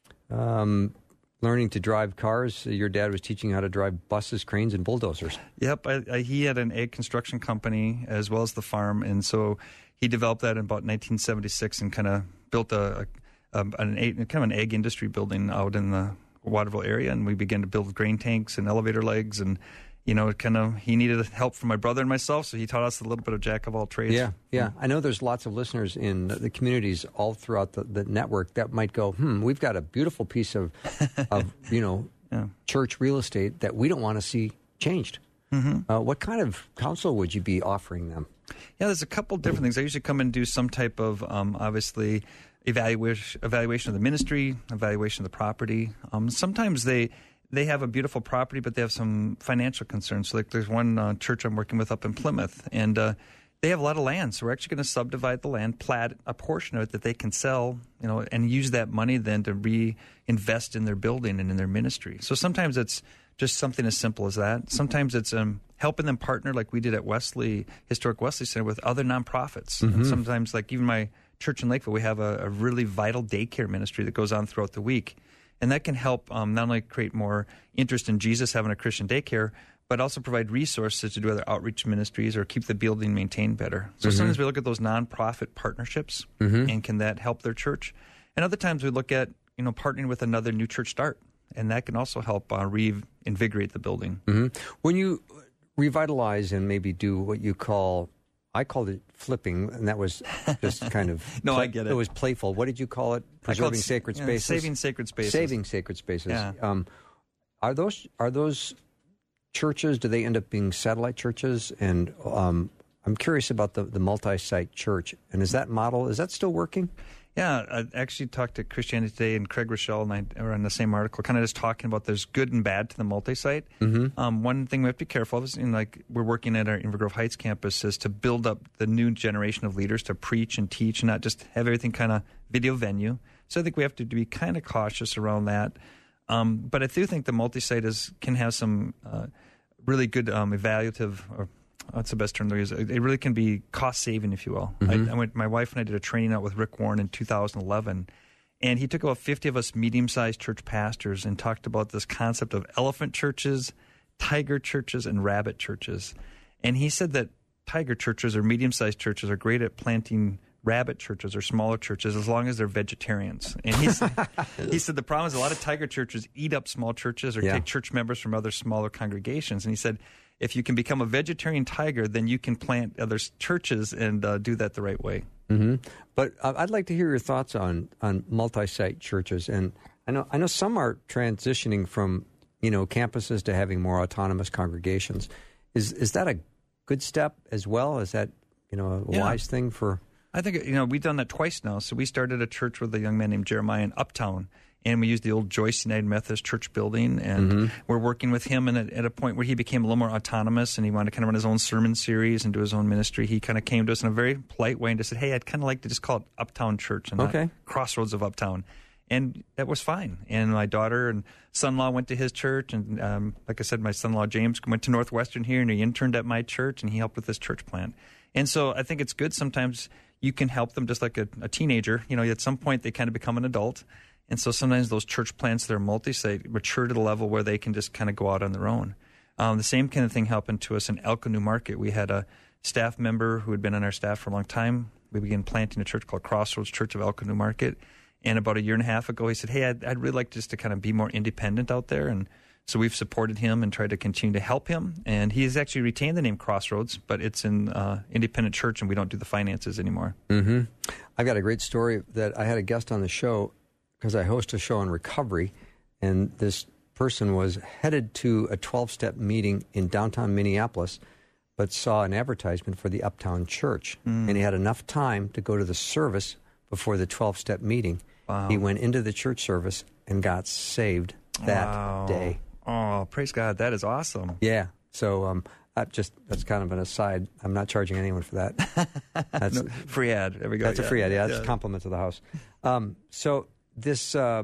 um, learning to drive cars, your dad was teaching you how to drive buses, cranes, and bulldozers. Yep. I, I, he had an egg construction company as well as the farm, and so he developed that in about nineteen seventy-six and kind of built a, a, a an egg, kind of an egg industry building out in the Waterville area, and we began to build grain tanks and elevator legs, and you know, kind of he needed help from my brother and myself, so he taught us a little bit of jack of all trades. Yeah, yeah. I know there's lots of listeners in the communities all throughout the, the network that might go, hmm, we've got a beautiful piece of, of you know, yeah. church real estate that we don't want to see changed. Mm-hmm. Uh, what kind of counsel would you be offering them? Yeah, there's a couple different things. I usually come and do some type of, um, obviously, evaluation evaluation of the ministry, evaluation of the property. Um, sometimes they they have a beautiful property, but they have some financial concerns. So like there's one uh, church I'm working with up in Plymouth, and uh, they have a lot of land. So we're actually going to subdivide the land, plat a portion of it that they can sell, you know, and use that money then to reinvest in their building and in their ministry. So sometimes it's just something as simple as that. Sometimes it's um, helping them partner, like we did at Wesley, Historic Wesley Center, with other nonprofits. Mm-hmm. And sometimes, like even my church in Lakeville, we have a, a really vital daycare ministry that goes on throughout the week. And that can help um, not only create more interest in Jesus having a Christian daycare, but also provide resources to do other outreach ministries or keep the building maintained better. So mm-hmm. sometimes we look at those nonprofit partnerships, mm-hmm. and can that help their church? And other times we look at, you know, partnering with another new church start, and that can also help uh, reinvigorate the building. Mm-hmm. When you revitalize and maybe do what you call, I called it flipping, and that was just kind of... no, I get it. It was playful. What did you call it? Preserving it, sacred yeah, spaces? Saving sacred spaces. Saving sacred spaces. Yeah. Um, are those are those churches, do they end up being satellite churches? And um, I'm curious about the, the multi-site church. And is that model, is that still working? Yeah, I actually talked to Christianity Today, and Craig Rochelle and I were on the same article, kind of just talking about there's good and bad to the multi-site. Mm-hmm. Um, one thing we have to be careful of is, you know, like we're working at our Inver Grove Heights campus, is to build up the new generation of leaders to preach and teach and not just have everything kind of video venue. So I think we have to be kind of cautious around that. Um, but I do think the multi-site is can have some uh, really good um, evaluative or That's the best term to use. It really can be cost-saving, if you will. Mm-hmm. I, I went. My wife and I did a training out with Rick Warren in two thousand eleven, and he took about fifty of us medium-sized church pastors and talked about this concept of elephant churches, tiger churches, and rabbit churches. And he said that tiger churches or medium-sized churches are great at planting rabbit churches or smaller churches as long as they're vegetarians. And he said, he said the problem is a lot of tiger churches eat up small churches or yeah. take church members from other smaller congregations. And he said, if you can become a vegetarian tiger, then you can plant other churches and uh, do that the right way. Mm-hmm. But uh, I'd like to hear your thoughts on, on multi-site churches. And I know I know some are transitioning from, you know, campuses to having more autonomous congregations. Is is that a good step as well? Is that, you know, a yeah. wise thing for... I think, you know, we've done that twice now. So we started a church with a young man named Jeremiah in Uptown, and we used the old Joyce United Methodist Church building, and mm-hmm. we're working with him. And at, at a point where he became a little more autonomous, and he wanted to kind of run his own sermon series and do his own ministry, he kind of came to us in a very polite way and just said, "Hey, I'd kind of like to just call it Uptown Church and okay. not Crossroads of Uptown." And that was fine. And my daughter and son-in-law went to his church, and um, like I said, my son-in-law James went to Northwestern here, and he interned at my church, and he helped with this church plant. And so I think it's good sometimes you can help them just like a, a teenager. You know, at some point they kind of become an adult. And so sometimes those church plants that are multi-site mature to the level where they can just kind of go out on their own. Um, the same kind of thing happened to us in Elko New Market. We had a staff member who had been on our staff for a long time. We began planting a church called Crossroads Church of Elko New Market. And about a year and a half ago, he said, "Hey, I'd, I'd really like just to kind of be more independent out there." And so we've supported him and tried to continue to help him. And he has actually retained the name Crossroads, but it's an uh, independent church, and we don't do the finances anymore. Mm-hmm. I've got a great story that I had a guest on the show because I host a show on recovery, and this person was headed to a twelve-step meeting in downtown Minneapolis, but saw an advertisement for the Uptown Church. Mm. And he had enough time to go to the service before the twelve-step meeting. Wow. He went into the church service and got saved that wow. day. Oh, praise God. That is awesome. Yeah. So um, I just that's kind of an aside. I'm not charging anyone for that. That's no, free ad. There we go. That's yeah. a free ad. Yeah, that's yeah. a compliment to the house. Um, so this uh,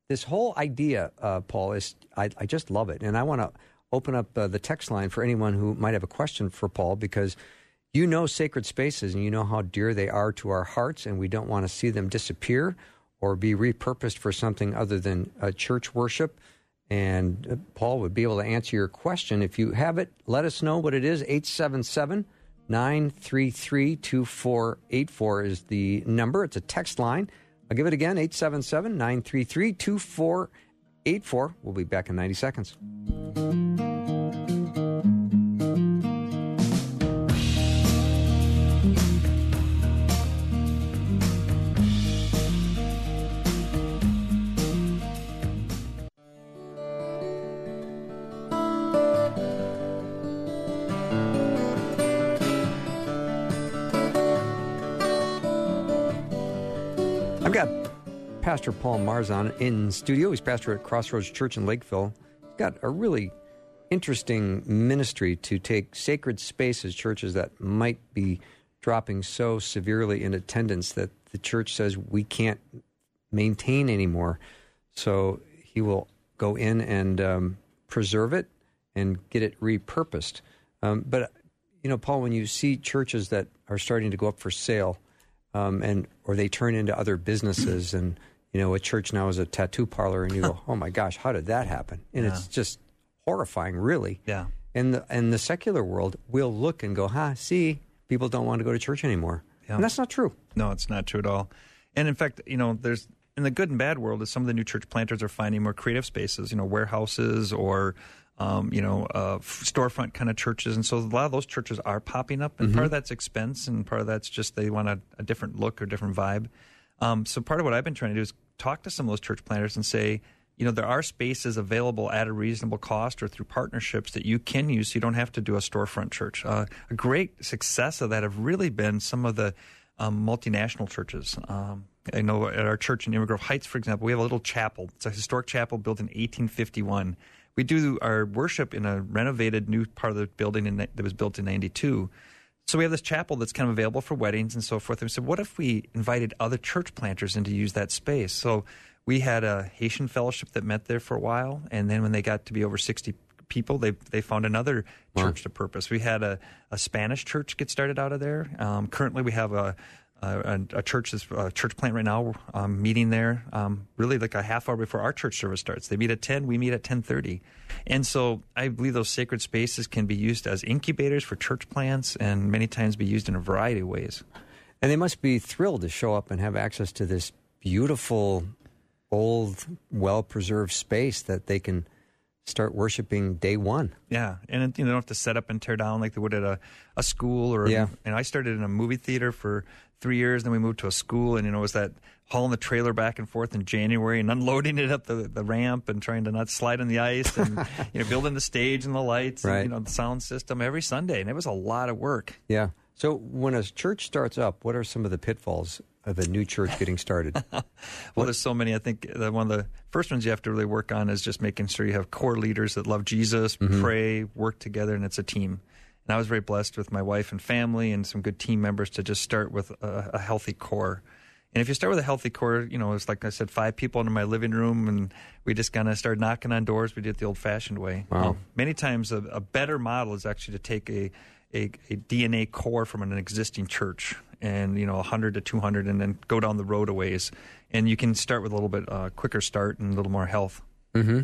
this whole idea, uh, Paul, is I, I just love it. And I want to open up uh, the text line for anyone who might have a question for Paul, because you know sacred spaces and you know how dear they are to our hearts, and we don't want to see them disappear or be repurposed for something other than uh, church worship. And uh, Paul would be able to answer your question. If you have it, let us know what it is. eight seven seven, nine three three, two four eight four is the number. It's a text line. I'll give it again, eight seven seven, nine three three, two four eight four. We'll be back in ninety seconds. I've got Pastor Paul Marzon in studio. He's pastor at Crossroads Church in Lakeville. He's got a really interesting ministry to take sacred spaces, churches that might be dropping so severely in attendance that the church says we can't maintain anymore. So he will go in and um, preserve it and get it repurposed. Um, but, you know, Paul, when you see churches that are starting to go up for sale, Um, and or they turn into other businesses, and you know a church now is a tattoo parlor, and you go, oh my gosh, how did that happen? And yeah. It's just horrifying, really. Yeah. And the and the secular world will look and go, ha, see, people don't want to go to church anymore, yeah. And that's not true. No, it's not true at all. And in fact, you know, there's in the good and bad world is some of the new church planters are finding more creative spaces, you know, warehouses or. Um, you know, uh, storefront kind of churches. And so a lot of those churches are popping up, and mm-hmm. part of that's expense, and part of that's just they want a, a different look or different vibe. Um, so part of what I've been trying to do is talk to some of those church planters and say, you know, there are spaces available at a reasonable cost or through partnerships that you can use so you don't have to do a storefront church. Uh, a great success of that have really been some of the um, multinational churches. Um, I know at our church in Inver Grove Heights, for example, we have a little chapel. It's a historic chapel built in eighteen fifty-one. We do our worship in a renovated new part of the building in, that was built in ninety-two. So we have this chapel that's kind of available for weddings and so forth. And we said, what if we invited other church planters in to use that space? So we had a Haitian fellowship that met there for a while. And then when they got to be over sixty people, they they found another wow. church to purpose. We had a, a Spanish church get started out of there. Um, currently we have a A, a church, a church plant right now, um, meeting there, um, really like a half hour before our church service starts. They meet at ten, we meet at ten thirty. And so I believe those sacred spaces can be used as incubators for church plants and many times be used in a variety of ways. And they must be thrilled to show up and have access to this beautiful, old, well-preserved space that they can start worshiping day one. Yeah, and you know, they don't have to set up and tear down like they would at a, a school. Or yeah. And I started in a movie theater for three years, then we moved to a school, and you know, it was that hauling the trailer back and forth in January and unloading it up the, the ramp and trying to not slide on the ice and you know, building the stage and the lights right. and you know, the sound system every Sunday, and it was a lot of work. Yeah. So when a church starts up, what are some of the pitfalls of a new church getting started? well, what? There's so many. I think the, one of the first ones you have to really work on is just making sure you have core leaders that love Jesus, mm-hmm. pray, work together, and it's a team. And I was very blessed with my wife and family and some good team members to just start with a, a healthy core. And if you start with a healthy core, you know, it's like I said, five people in my living room, and we just kind of started knocking on doors. We did it the old-fashioned way. Wow. Um, many times a, a better model is actually to take a, a, a D N A core from an existing church and, you know, one hundred to two hundred, and then go down the road a ways. And you can start with a little bit uh, quicker start and a little more health. Mm-hmm.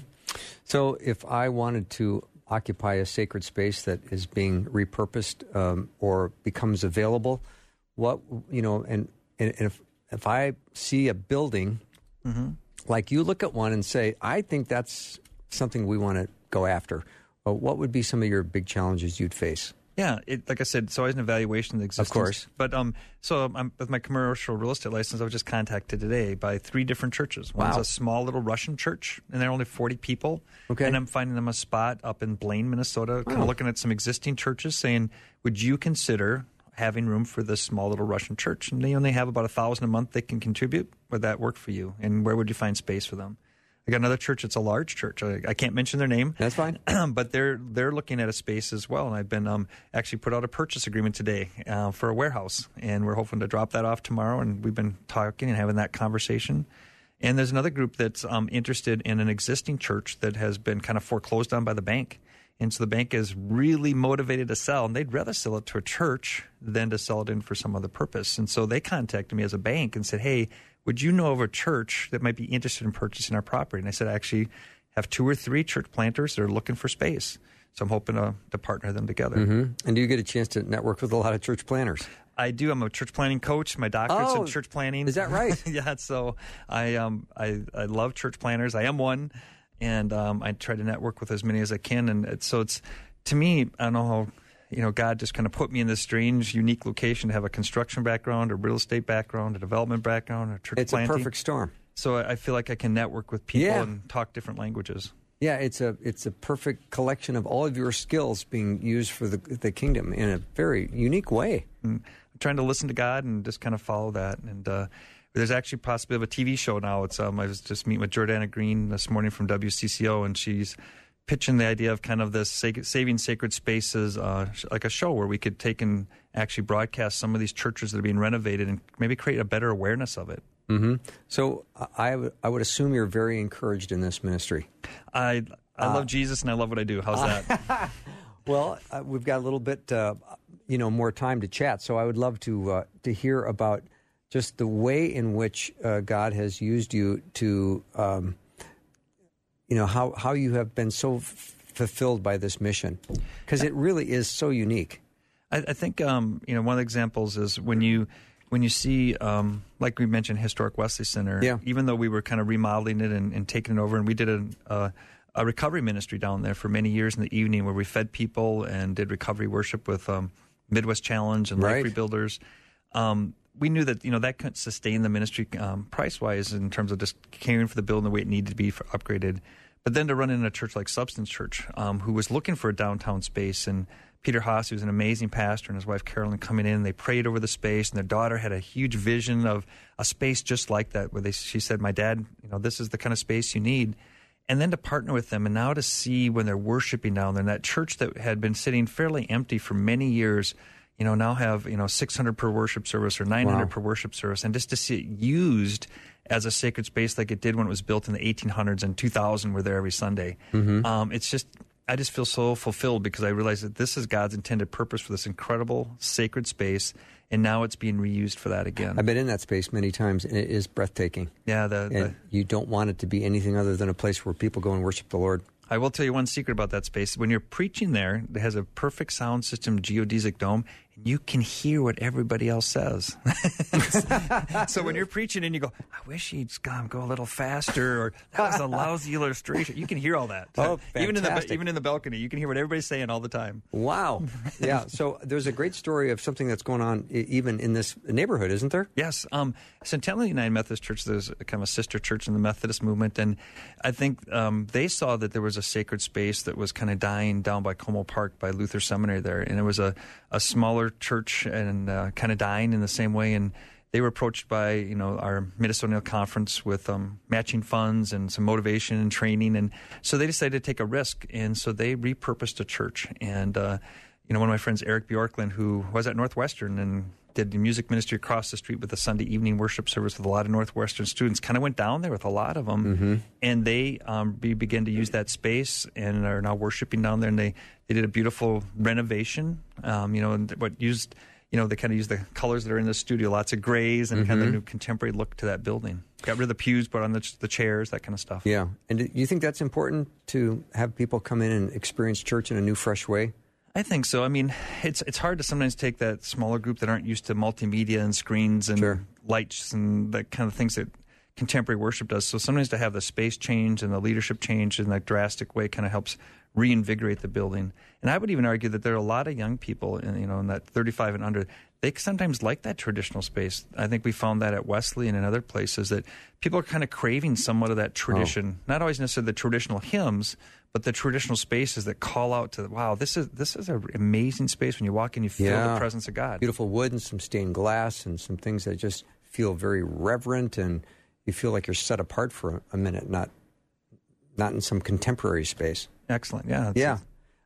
So if I wanted to occupy a sacred space that is being repurposed um, or becomes available, what, you know, and, and if if I see a building, mm-hmm. like you look at one and say, I think that's something we want to go after, uh, what would be some of your big challenges you'd face? Yeah, it, like I said, it's always an evaluation of the existence. Of course. But um, so I'm, with my commercial real estate license, I was just contacted today by three different churches. One's wow. a small little Russian church, and they're only forty people. Okay. And I'm finding them a spot up in Blaine, Minnesota, kind oh. of looking at some existing churches, saying, would you consider having room for this small little Russian church? And they only have about a thousand a month they can contribute. Would that work for you? And where would you find space for them? I got another church. It's a large church. I, I can't mention their name. That's fine. But they're they're looking at a space as well. And I've been um, actually put out a purchase agreement today uh, for a warehouse. And we're hoping to drop that off tomorrow. And we've been talking and having that conversation. And there's another group that's um, interested in an existing church that has been kind of foreclosed on by the bank. And so the bank is really motivated to sell, and they'd rather sell it to a church than to sell it in for some other purpose. And so they contacted me as a bank and said, hey, would you know of a church that might be interested in purchasing our property? And I said, I actually have two or three church planters that are looking for space. So I'm hoping to, to partner them together. Mm-hmm. And do you get a chance to network with a lot of church planners? I do. I'm a church planning coach. My doctorate's oh, in church planning. Is that right? Yeah. So I um I, I love church planners. I am one, and um, I try to network with as many as I can. And it's, so it's to me, I don't know how you know God just kind of put me in this strange, unique location to have a construction background, a real estate background, a development background, a church it's planting. It's a perfect storm. So I, I feel like I can network with people yeah. and talk different languages. Yeah, it's a it's a perfect collection of all of your skills being used for the the kingdom in a very unique way. Mm. Trying to listen to God and just kind of follow that. And uh, there's actually possibly of a T V show now. It's um, I was just meeting with Jordana Green this morning from W C C O, and she's pitching the idea of kind of this sacred, Saving Sacred Spaces, uh, like a show where we could take and actually broadcast some of these churches that are being renovated and maybe create a better awareness of it. Mm-hmm. So I, w- I would assume you're very encouraged in this ministry. I I uh, love Jesus and I love what I do. How's uh, that? Well, uh, we've got a little bit, uh, you know, more time to chat. So I would love to uh, to hear about just the way in which uh, God has used you to, um, you know, how how you have been so f- fulfilled by this mission, because it really is so unique. I, I think um, you know one of the examples is when you. When you see, um, like we mentioned, Historic Wesley Center, yeah. even though we were kind of remodeling it and, and taking it over, and we did a, a, a recovery ministry down there for many years in the evening where we fed people and did recovery worship with um, Midwest Challenge and right. Life Rebuilders. Um, we knew that you know that couldn't sustain the ministry um, price-wise in terms of just caring for the building the way it needed to be for upgraded. But then to run in a church like Substance Church, um, who was looking for a downtown space, and Peter Haas, who's an amazing pastor, and his wife Carolyn coming in, and they prayed over the space, and their daughter had a huge vision of a space just like that, where they, she said, my dad, you know, this is the kind of space you need. And then to partner with them, and now to see when they're worshiping down there, and that church that had been sitting fairly empty for many years, you know, now have, you know, six hundred per worship service or nine hundred wow. per worship service, and just to see it used as a sacred space like it did when it was built in the eighteen hundreds, and two thousand were there every Sunday. Mm-hmm. Um, it's just... I just feel so fulfilled because I realize that this is God's intended purpose for this incredible sacred space, and now it's being reused for that again. I've been in that space many times, and it is breathtaking. Yeah, the, and the, you don't want it to be anything other than a place where people go and worship the Lord. I will tell you one secret about that space. When you're preaching there, it has a perfect sound system, geodesic dome, and you can hear what everybody else says. So when you're preaching and you go, I wish he'd go, go a little faster, or that was a lousy illustration, you can hear all that. Oh, fantastic. Even in the even in the balcony, you can hear what everybody's saying all the time. Wow. Yeah. So there's a great story of something that's going on even in this neighborhood, isn't there? Yes. Um, Centennial United Methodist Church, there's kind of a sister church in the Methodist movement, and I think um, they saw that there was a sacred space that was kind of dying down by Como Park by Luther Seminary there, and it was a, a smaller church and uh, kind of dying in the same way, and they were approached by, you know, our Minnesota Conference with um, matching funds and some motivation and training, and so they decided to take a risk, and so they repurposed a church. And uh, you know, one of my friends, Eric Bjorklund, who was at Northwestern and did the music ministry across the street with a Sunday evening worship service with a lot of Northwestern students, kind of went down there with a lot of them, mm-hmm. and they um, be, began to use that space and are now worshiping down there, and they, they did a beautiful renovation, um, you know, and what used... You know, they kind of use the colors that are in the studio, lots of grays and mm-hmm. kind of the new contemporary look to that building. Got rid of the pews, put on the, the chairs, that kind of stuff. Yeah. And do you think that's important to have people come in and experience church in a new, fresh way? I think so. I mean, it's it's hard to sometimes take that smaller group that aren't used to multimedia and screens and sure. lights and that kind of things that contemporary worship does. So sometimes to have the space change and the leadership change in that drastic way kind of helps reinvigorate the building. And I would even argue that there are a lot of young people, in, you know, in that thirty-five and under, they sometimes like that traditional space. I think we found that at Wesley and in other places that people are kind of craving somewhat of that tradition. Oh. Not always necessarily the traditional hymns, but the traditional spaces that call out to, wow, this is this is an amazing space. When you walk in, you feel yeah. the presence of God. Beautiful wood and some stained glass and some things that just feel very reverent, and you feel like you're set apart for a minute, not not in some contemporary space. Excellent. Yeah. Yeah.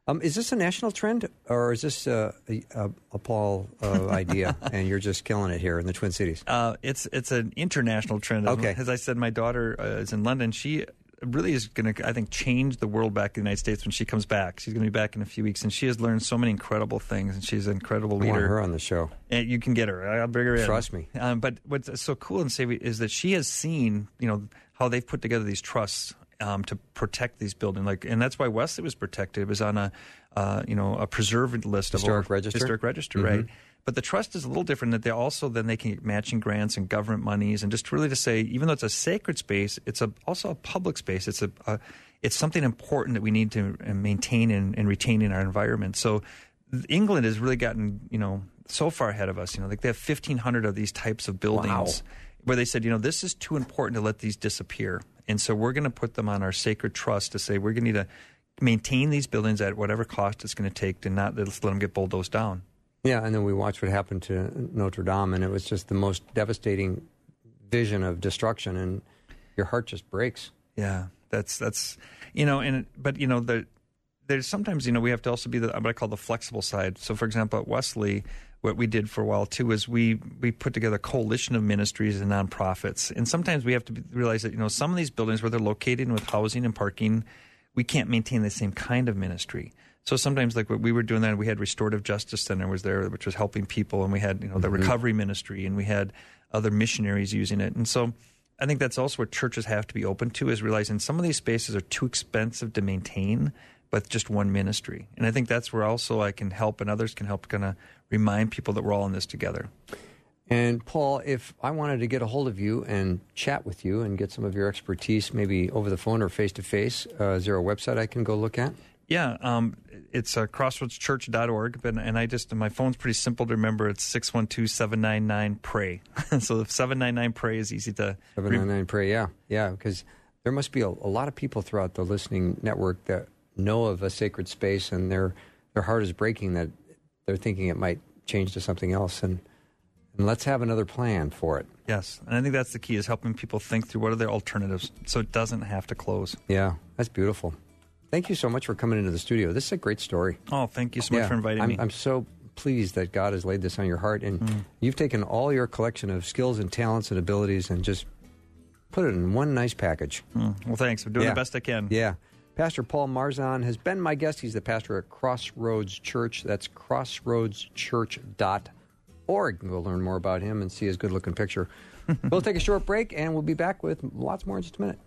Um, is this a national trend, or is this uh, a, a, a Paul uh, idea, and you're just killing it here in the Twin Cities? Uh, it's it's an international trend. Okay. As I said, my daughter uh, is in London. She really is going to, I think, change the world back in the United States when she comes back. She's going to be back in a few weeks, and she has learned so many incredible things, and she's an incredible I leader. want her on the show. And you can get her. I'll bring her in. Trust me. Um, but what's so cool and savvy is that she has seen, you know, how they've put together these trusts um, to protect these buildings. Like, and that's why Wesley was protected. It was on a, uh, you know, a preserved list Historic of register? Historic register, Mm-hmm. right? But the trust is a little different. That they also then they can get matching grants and government monies, and just really to say, even though it's a sacred space, it's a, also a public space. It's a, a it's something important that we need to maintain and, and retain in our environment. So England has really gotten, you know, so far ahead of us. You know, like they have fifteen hundred of these types of buildings Wow. where they said, you know, this is too important to let these disappear. And so we're going to put them on our sacred trust to say we're going to need to maintain these buildings at whatever cost it's going to take to not let them get bulldozed down. Yeah, and then we watched what happened to Notre Dame, and it was just the most devastating vision of destruction, and your heart just breaks. Yeah, that's that's you know, and but you know, the, there's sometimes you know we have to also be the what I call the flexible side. So, for example, at Wesley, what we did for a while too is we we put together a coalition of ministries and nonprofits, and sometimes we have to be, realize that you know some of these buildings where they're located with housing and parking, we can't maintain the same kind of ministry. So sometimes, like what we were doing, then we had Restorative Justice Center was there, which was helping people, and we had you know the Mm-hmm. recovery ministry, and we had other missionaries using it, and so. I think that's also what churches have to be open to, is realizing some of these spaces are too expensive to maintain, but just one ministry. And I think that's where also I can help and others can help kind of remind people that we're all in this together. And Paul, if I wanted to get a hold of you and chat with you and get some of your expertise, maybe over the phone or face-to-face, uh, is there a website I can go look at? Yeah, um, it's uh, crossroads church dot org, but, and I just, my phone's pretty simple to remember. It's six one two, seven nine nine, P R A Y. So if seven nine nine P R A Y is easy to... seven nine nine P R A Y, yeah. Yeah, because there must be a, a lot of people throughout the listening network that know of a sacred space, and their their heart is breaking that they're thinking it might change to something else. And, and let's have another plan for it. Yes, and I think that's the key, is helping people think through what are their alternatives so it doesn't have to close. Yeah, that's beautiful. Thank you so much for coming into the studio. This is a great story. Oh, thank you so much Yeah, for inviting I'm, me. I'm so pleased that God has laid this on your heart, and Mm. you've taken all your collection of skills and talents and abilities and just put it in one nice package. Mm. Well, thanks. I'm doing Yeah. the best I can. Yeah. Pastor Paul Marzahn has been my guest. He's the pastor at Crossroads Church. That's crossroads church dot org. We'll learn more about him and see his good-looking picture. We'll take a short break, and we'll be back with lots more in just a minute.